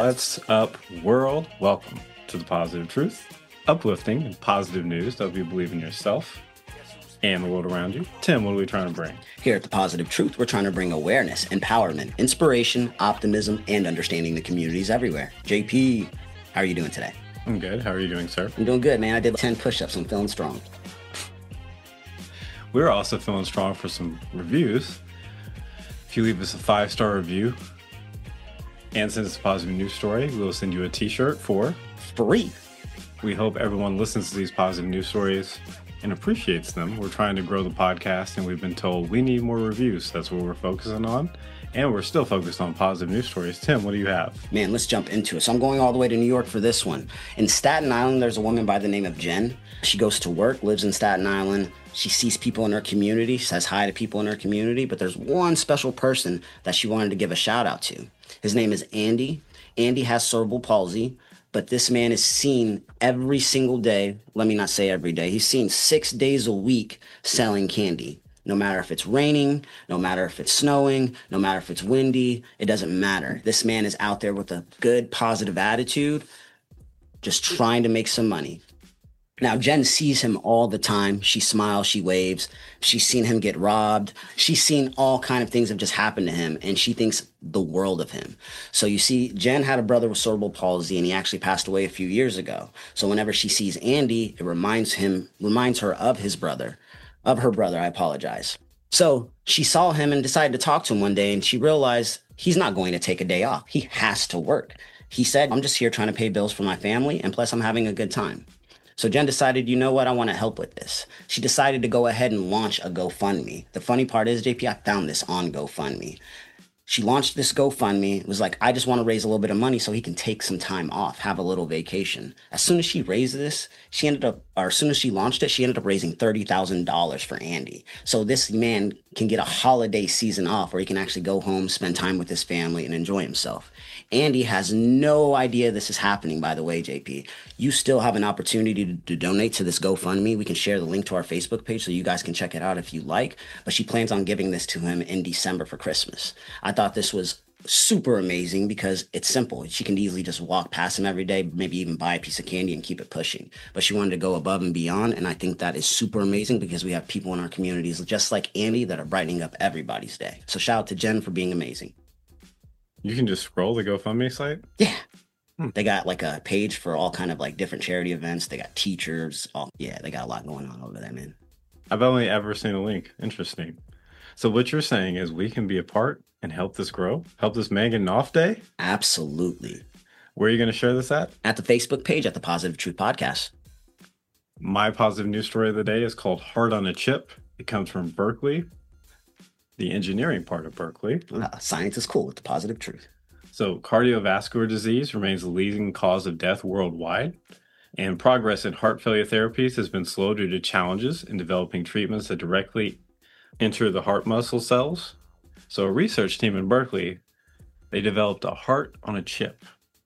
What's up, world? Welcome to The Positive Truth, uplifting and positive news to help you believe in yourself and the world around you. Tim, what are we trying to bring? Here at The Positive Truth, we're trying to bring awareness, empowerment, inspiration, optimism, and understanding the communities everywhere. JP, how are you doing today? I'm good. How are you doing, sir? I'm doing good, man. I did 10 push-ups. I'm feeling strong. We're also feeling strong for some reviews. If you leave us a 5-star review and send us a positive news story, we'll send you a t-shirt for free. We hope everyone listens to these positive news stories and appreciates them. We're trying to grow the podcast, and we've been told we need more reviews. That's what we're focusing on. And we're still focused on positive news stories. Tim, what do you have? Man, let's jump into it. So I'm going all the way to New York for this one. In Staten Island, there's a woman by the name of Jen. She goes to work, lives in Staten Island. She sees people in her community, says hi to people in her community, but there's one special person that she wanted to give a shout out to. His name is Andy. Andy has cerebral palsy, but this man is seen every single day. Let me not say every day. He's seen 6 days a week selling candy. No matter if it's raining, no matter if it's snowing, no matter if it's windy, it doesn't matter. This man is out there with a good, positive attitude, just trying to make some money. Now, Jen sees him all the time. She smiles, she waves. She's seen him get robbed. She's seen all kind of things have just happened to him, and she thinks the world of him. So you see, Jen had a brother with cerebral palsy, and he actually passed away a few years ago. So whenever she sees Andy, it reminds her of his brother. Of her brother, I apologize. So she saw him and decided to talk to him one day, and she realized he's not going to take a day off. He has to work. He said, I'm just here trying to pay bills for my family, and plus I'm having a good time. So Jen decided, you know what, I want to help with this. She decided to go ahead and launch a GoFundMe. The funny part is, JP, I found this on GoFundMe. She launched this GoFundMe. It was like, I just want to raise a little bit of money so he can take some time off, have a little vacation. As soon as she raised this, as soon as she launched it, she ended up raising $30,000 for Andy. So this man can get a holiday season off where he can actually go home, spend time with his family, and enjoy himself. Andy has no idea this is happening, by the way, JP. You still have an opportunity to donate to this GoFundMe. We can share the link to our Facebook page so you guys can check it out if you like. But she plans on giving this to him in December for Christmas. I thought this was super amazing because it's simple. She can easily just walk past him every day, maybe even buy a piece of candy and keep it pushing. But she wanted to go above and beyond, and I think that is super amazing because we have people in our communities just like Andy that are brightening up everybody's day. So shout out to Jen for being amazing. You can just scroll the GoFundMe site? Yeah. They got like a page for all kind of like different charity events. They got teachers. They got a lot going on over there, man. I've only ever seen a link. Interesting. So what you're saying is we can be a part and help this grow? Help this man get an off day? Absolutely. Where are you going to share this at? At the Facebook page at the Positive Truth Podcast. My positive news story of the day is called Heart on a Chip. It comes from Berkeley, the engineering part of Berkeley. Science is cool with the Positive Truth. So cardiovascular disease remains the leading cause of death worldwide, and progress in heart failure therapies has been slow due to challenges in developing treatments that directly enter the heart muscle cells. So a research team in Berkeley, they developed a heart on a chip.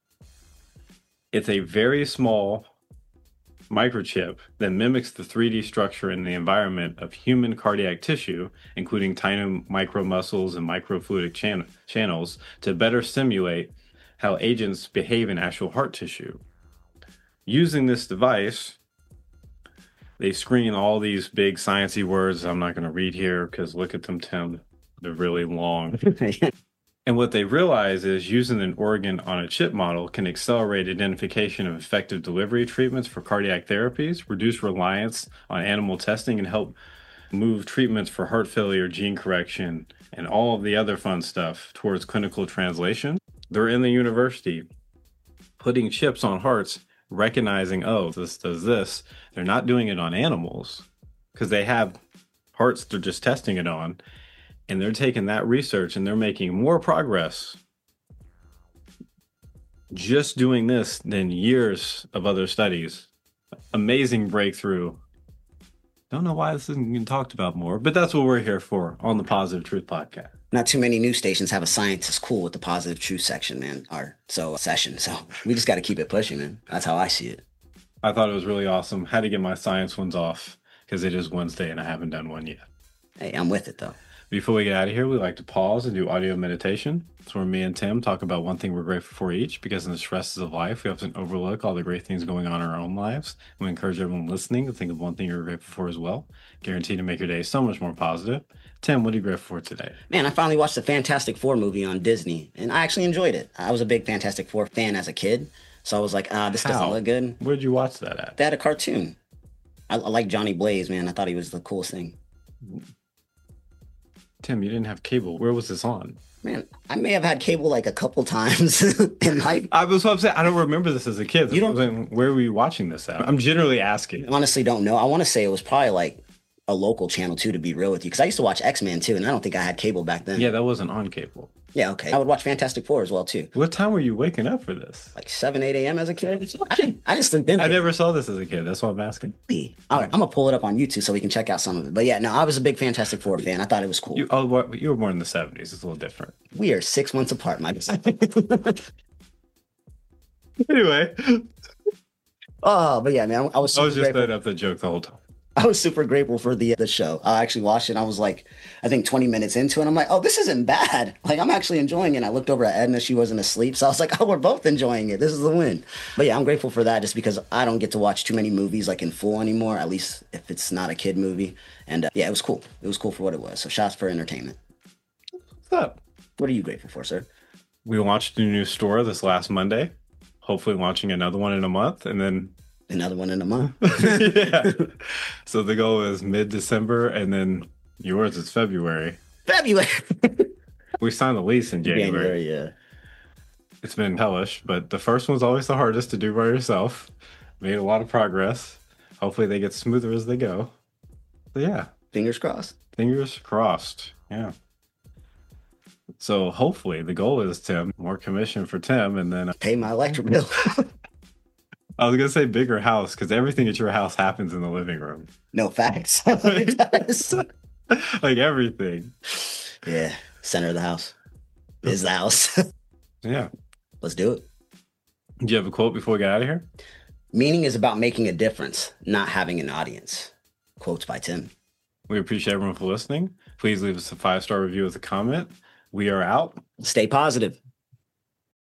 It's a very small microchip that mimics the 3D structure in the environment of human cardiac tissue, including tiny micromuscles and microfluidic channels, to better simulate how agents behave in actual heart tissue. Using this device, they screen all these big sciencey words I'm not going to read here because look at them, Tim. They're really long. And what they realize is using an organ on a chip model can accelerate identification of effective delivery treatments for cardiac therapies, reduce reliance on animal testing, and help move treatments for heart failure, gene correction, and all of the other fun stuff towards clinical translation. They're in the university putting chips on hearts, recognizing, oh, this does this. They're not doing it on animals because they have hearts they're just testing it on. And they're taking that research and they're making more progress just doing this than years of other studies. Amazing breakthrough. Don't know why this isn't getting talked about more, but that's what we're here for on the Positive Truth Podcast. Not too many news stations have a Science is Cool with the Positive Truth section, man, session. So we just got to keep it pushing, man. That's how I see it. I thought it was really awesome. Had to get my science ones off because it is Wednesday and I haven't done one yet. Hey, I'm with it, though. Before we get out of here, we like to pause and do audio meditation. It's where me and Tim talk about one thing we're grateful for each, because in the stresses of life, we often overlook all the great things going on in our own lives. We encourage everyone listening to think of one thing you're grateful for as well, guaranteed to make your day so much more positive. Tim, what are you grateful for today? Man, I finally watched the Fantastic Four movie on Disney, and I actually enjoyed it. I was a big Fantastic Four fan as a kid, so I was like, this doesn't How? look good. Where'd you watch that at? They had a cartoon. I like Johnny Blaze, man. I thought he was the coolest thing. Tim, you didn't have cable. Where was this on? Man, I may have had cable like a couple times in life. I was upset. I don't remember this as a kid. You don't- Where were you watching this at? I'm generally asking. Honestly, don't know. I want to say it was probably like a local channel too, to be real with you, because I used to watch X-Men too, and I don't think I had cable back then. Yeah, that wasn't on cable. Yeah, okay. I would watch Fantastic Four as well too. What time were you waking up for this? Like 7, 8 a.m. as a kid. I just didn't. I never saw this as a kid. That's why I'm asking. All right, I'm gonna pull it up on YouTube so we can check out some of it. But yeah, no, I was a big Fantastic Four fan. I thought it was cool. You were born in the 70s. It's a little different. We are 6 months apart, my guy. Anyway, But yeah, man, I was I super was just grateful. setting up the joke the whole time. I was super grateful for the show. I actually watched it. And I was like, I think 20 minutes into it. I'm like, oh, this isn't bad. Like, I'm actually enjoying it. And I looked over at Edna. She wasn't asleep. So I was like, oh, we're both enjoying it. This is the win. But yeah, I'm grateful for that just because I don't get to watch too many movies like in full anymore, at least if it's not a kid movie. And yeah, it was cool. It was cool for what it was. So shots for entertainment. What's up? What are you grateful for, sir? We launched a new store this last Monday. Hopefully launching another one in a month. And then Another one in a month. yeah. So the goal is mid-December, and then yours is February. February. We signed the lease in January. Yeah. It's been hellish, but the first one's always the hardest to do by yourself. Made a lot of progress. Hopefully they get smoother as they go. But yeah, Fingers crossed. fingers crossed. Yeah. So hopefully the goal is, Tim, more commission for Tim, and then Pay my electric bill. I was gonna say bigger house, because everything at your house happens in the living room. No facts. It does. Like everything. Yeah. Center of the house is the house. Yeah. Let's do it. Do you have a quote before we get out of here? Meaning is about making a difference, not having an audience. Quotes by Tim. We appreciate everyone for listening. Please leave us a 5-star review with a comment. We are out. Stay positive.